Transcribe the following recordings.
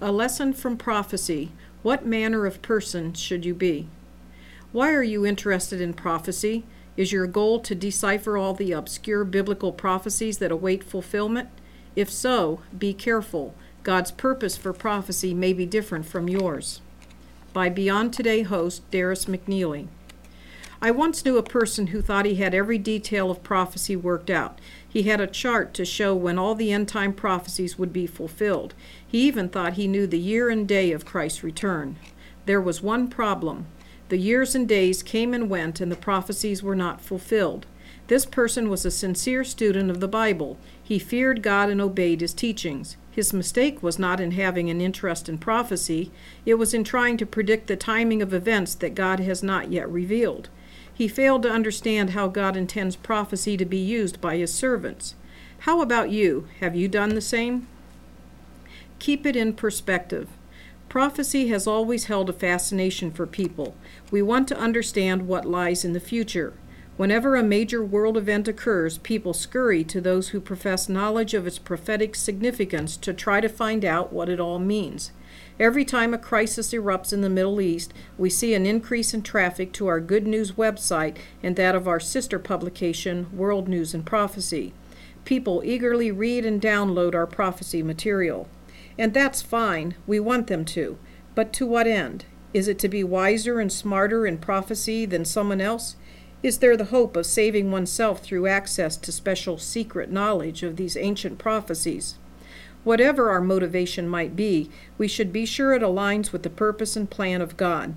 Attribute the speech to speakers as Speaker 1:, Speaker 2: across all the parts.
Speaker 1: A lesson from prophecy. What manner of person should you be? Why are you interested in prophecy? Is your goal to decipher all the obscure biblical prophecies that await fulfillment? If so, be careful. God's purpose for prophecy may be different from yours. By Beyond Today host Darris McNeely. I once knew a person who thought he had every detail of prophecy worked out. He had a chart to show when all the end-time prophecies would be fulfilled. He even thought he knew the year and day of Christ's return. There was one problem. The years and days came and went, and the prophecies were not fulfilled. This person was a sincere student of the Bible. He feared God and obeyed his teachings. His mistake was not in having an interest in prophecy. It was in trying to predict the timing of events that God has not yet revealed. He failed to understand how God intends prophecy to be used by his servants. How about you? Have you done the same? Keep it in perspective. Prophecy has always held a fascination for people. We want to understand what lies in the future. Whenever a major world event occurs, people scurry to those who profess knowledge of its prophetic significance to try to find out what it all means. Every time a crisis erupts in the Middle East, we see an increase in traffic to our Good News website and that of our sister publication, World News and Prophecy. People eagerly read and download our prophecy material. And that's fine, we want them to. But to what end? Is it to be wiser and smarter in prophecy than someone else? Is there the hope of saving oneself through access to special secret knowledge of these ancient prophecies? Whatever our motivation might be, we should be sure it aligns with the purpose and plan of God.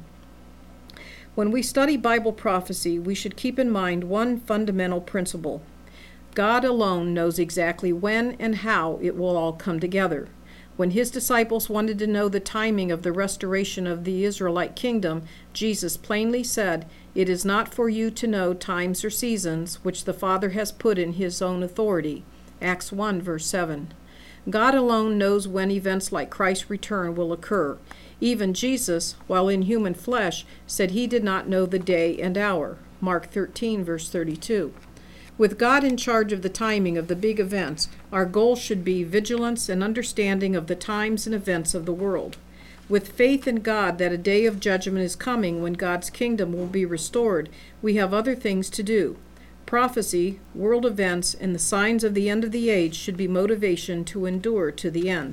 Speaker 1: When we study Bible prophecy, we should keep in mind one fundamental principle. God alone knows exactly when and how it will all come together. When his disciples wanted to know the timing of the restoration of the Israelite kingdom, Jesus plainly said, "It is not for you to know times or seasons which the Father has put in his own authority." Acts 1, verse 7. God alone knows when events like Christ's return will occur. Even Jesus, while in human flesh, said he did not know the day and hour. Mark 13, verse 32. With God in charge of the timing of the big events, our goal should be vigilance and understanding of the times and events of the world. With faith in God that a day of judgment is coming when God's kingdom will be restored, we have other things to do. Prophecy, world events, and the signs of the end of the age should be motivation to endure to the end.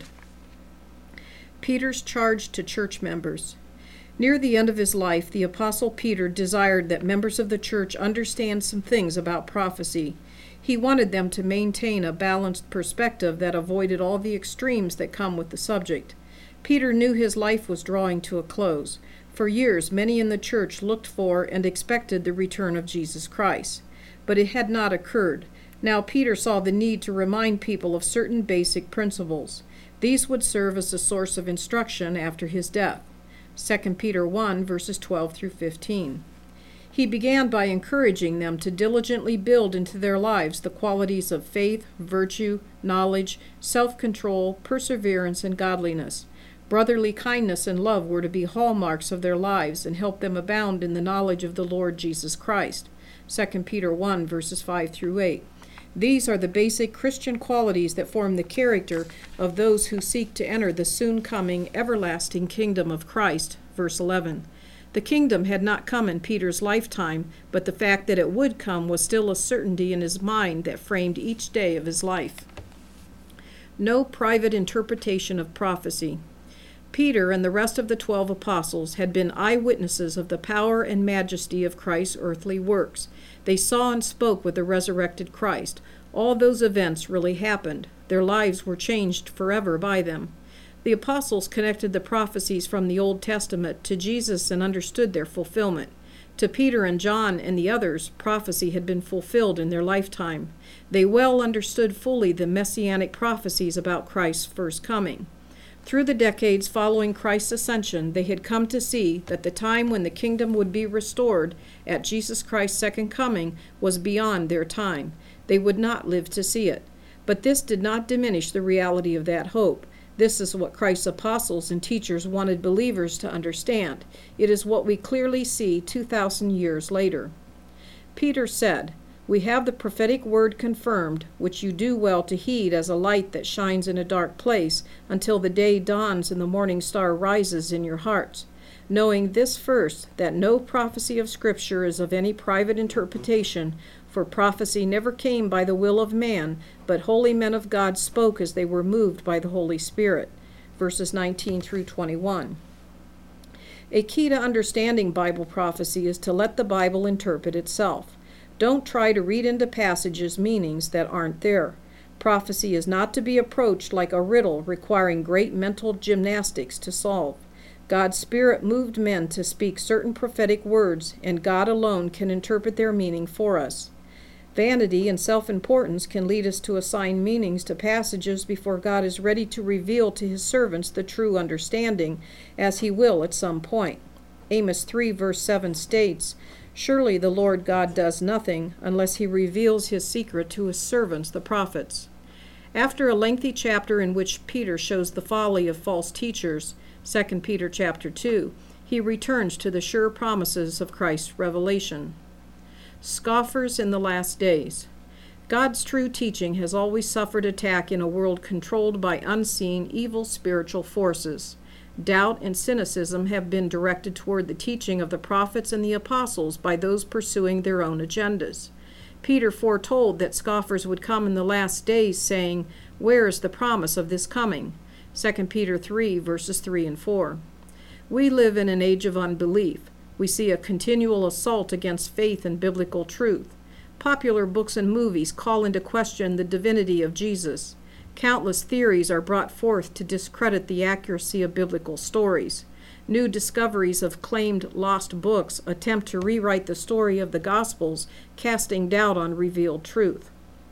Speaker 1: Peter's charge to church members. Near the end of his life, the Apostle Peter desired that members of the church understand some things about prophecy. He wanted them to maintain a balanced perspective that avoided all the extremes that come with the subject. Peter knew his life was drawing to a close. For years, many in the church looked for and expected the return of Jesus Christ. But it had not occurred. Now Peter saw the need to remind people of certain basic principles. These would serve as a source of instruction after his death. 2 Peter 1, verses 12 through 15. He began by encouraging them to diligently build into their lives the qualities of faith, virtue, knowledge, self-control, perseverance, and godliness. Brotherly kindness and love were to be hallmarks of their lives and help them abound in the knowledge of the Lord Jesus Christ. 2 Peter 1, verses 5 through 8. These are the basic Christian qualities that form the character of those who seek to enter the soon-coming, everlasting kingdom of Christ. Verse 11. The kingdom had not come in Peter's lifetime, but the fact that it would come was still a certainty in his mind that framed each day of his life. No private interpretation of prophecy. Peter and the rest of the 12 apostles had been eyewitnesses of the power and majesty of Christ's earthly works. They saw and spoke with the resurrected Christ. All those events really happened. Their lives were changed forever by them. The apostles connected the prophecies from the Old Testament to Jesus and understood their fulfillment. To Peter and John and the others, prophecy had been fulfilled in their lifetime. They well understood fully the messianic prophecies about Christ's first coming. Through the decades following Christ's ascension, they had come to see that the time when the kingdom would be restored at Jesus Christ's second coming was beyond their time. They would not live to see it. But this did not diminish the reality of that hope. This is what Christ's apostles and teachers wanted believers to understand. It is what we clearly see 2,000 years later. Peter said, We have the prophetic word confirmed, which you do well to heed as a light that shines in a dark place, until the day dawns and the morning star rises in your hearts. Knowing this first, that no prophecy of Scripture is of any private interpretation, for prophecy never came by the will of man, but holy men of God spoke as they were moved by the Holy Spirit. Verses 19 through 21. A key to understanding Bible prophecy is to let the Bible interpret itself. Don't try to read into passages meanings that aren't there. Prophecy is not to be approached like a riddle requiring great mental gymnastics to solve. God's Spirit moved men to speak certain prophetic words, and God alone can interpret their meaning for us. Vanity and self-importance can lead us to assign meanings to passages before God is ready to reveal to his servants the true understanding, as he will at some point. Amos 3 verse 7 states, "Surely the Lord God does nothing unless he reveals his secret to his servants, the prophets." After a lengthy chapter in which Peter shows the folly of false teachers, 2 Peter chapter 2, he returns to the sure promises of Christ's revelation. Scoffers in the last days. God's true teaching has always suffered attack in a world controlled by unseen evil spiritual forces. Doubt and cynicism have been directed toward the teaching of the prophets and the apostles by those pursuing their own agendas. Peter foretold that scoffers would come in the last days, saying, "Where is the promise of this coming?" 2 Peter 3 verses 3 and 4. We live in an age of unbelief. We see a continual assault against faith and biblical truth. Popular books and movies call into question the divinity of Jesus. Countless theories are brought forth to discredit the accuracy of biblical stories. New discoveries of claimed lost books attempt to rewrite the story of the Gospels, casting doubt on revealed truth.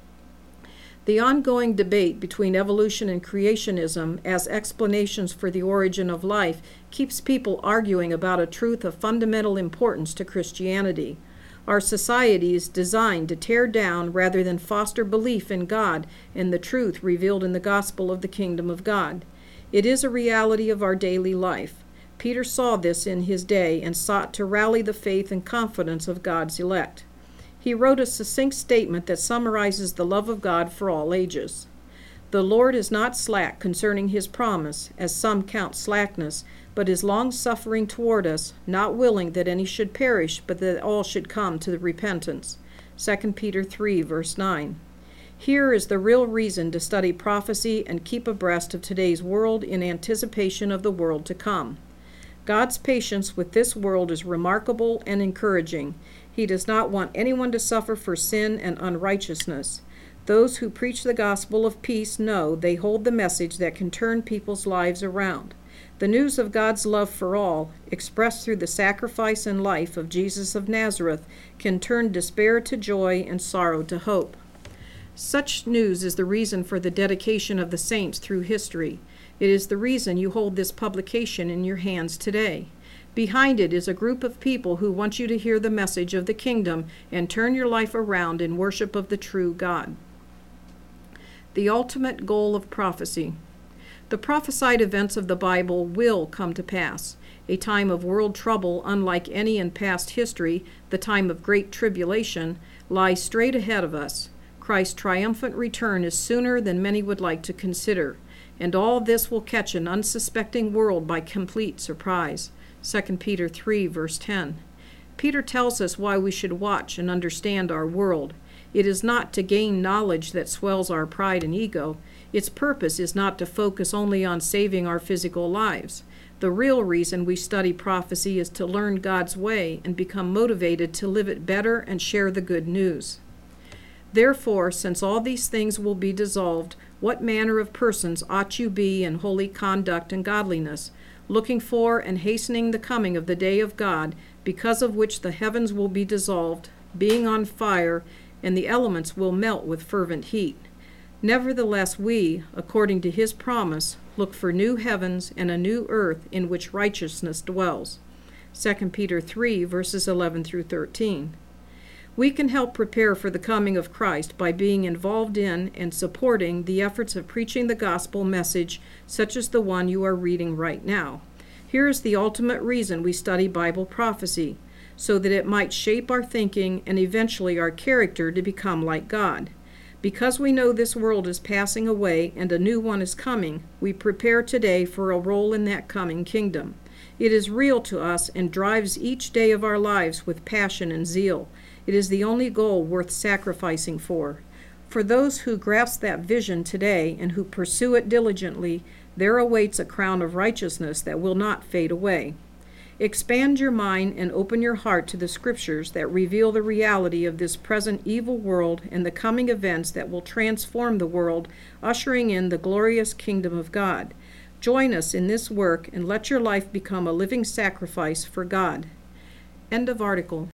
Speaker 1: The ongoing debate between evolution and creationism as explanations for the origin of life keeps people arguing about a truth of fundamental importance to Christianity. Our society is designed to tear down rather than foster belief in God and the truth revealed in the gospel of the kingdom of God. It is a reality of our daily life. Peter saw this in his day and sought to rally the faith and confidence of God's elect. He wrote a succinct statement that summarizes the love of God for all ages. "The Lord is not slack concerning his promise, as some count slackness, but is long-suffering toward us, not willing that any should perish, but that all should come to repentance." 2 Peter 3, verse 9. Here is the real reason to study prophecy and keep abreast of today's world in anticipation of the world to come. God's patience with this world is remarkable and encouraging. He does not want anyone to suffer for sin and unrighteousness. Those who preach the gospel of peace know they hold the message that can turn people's lives around. The news of God's love for all, expressed through the sacrifice and life of Jesus of Nazareth, can turn despair to joy and sorrow to hope. Such news is the reason for the dedication of the saints through history. It is the reason you hold this publication in your hands today. Behind it is a group of people who want you to hear the message of the kingdom and turn your life around in worship of the true God. The ultimate goal of prophecy. The prophesied events of the Bible will come to pass. A time of world trouble unlike any in past history, the time of great tribulation, lies straight ahead of us. Christ's triumphant return is sooner than many would like to consider, and all this will catch an unsuspecting world by complete surprise. 2 Peter 3, verse 10. Peter tells us why we should watch and understand our world. It is not to gain knowledge that swells our pride and ego. Its purpose is not to focus only on saving our physical lives. The real reason we study prophecy is to learn God's way and become motivated to live it better and share the good news. Therefore, since all these things will be dissolved, what manner of persons ought you be in holy conduct and godliness, looking for and hastening the coming of the day of God, because of which the heavens will be dissolved, being on fire, and the elements will melt with fervent heat. Nevertheless we, according to his promise, look for new heavens and a new earth in which righteousness dwells. 2 Peter 3, verses 11 through 13. We can help prepare for the coming of Christ by being involved in and supporting the efforts of preaching the gospel message such as the one you are reading right now. Here is the ultimate reason we study Bible prophecy. so that it might shape our thinking and eventually our character to become like God. Because we know this world is passing away and a new one is coming, we prepare today for a role in that coming kingdom. It is real to us and drives each day of our lives with passion and zeal. It is the only goal worth sacrificing for. For those who grasp that vision today and who pursue it diligently, there awaits a crown of righteousness that will not fade away. Expand your mind and open your heart to the scriptures that reveal the reality of this present evil world and the coming events that will transform the world, ushering in the glorious kingdom of God. Join us in this work and let your life become a living sacrifice for God. End of article.